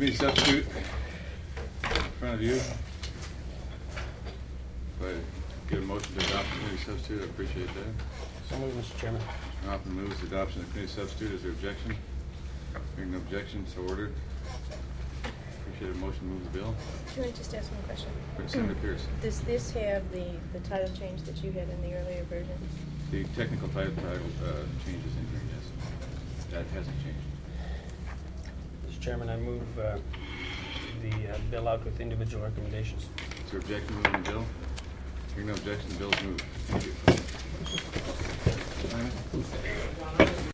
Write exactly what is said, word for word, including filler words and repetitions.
committee substitute in front of you. If I get a motion to adopt the committee substitute, I appreciate that. So moved, Mister Chairman. Hoffman moves the adoption of the committee substitute. Is there objection? Hearing no objection, so ordered. Appreciate a motion to move the bill. Can I just ask one question? Senator Pierce. Does this have the, the title change that you had in the earlier version? The technical title, title uh, changes in here, yes. That hasn't changed. Mister Chairman, I move uh, the uh, bill out with individual recommendations. Is there objection to moving the bill? Hearing no objection, the bill is moved. Thank you.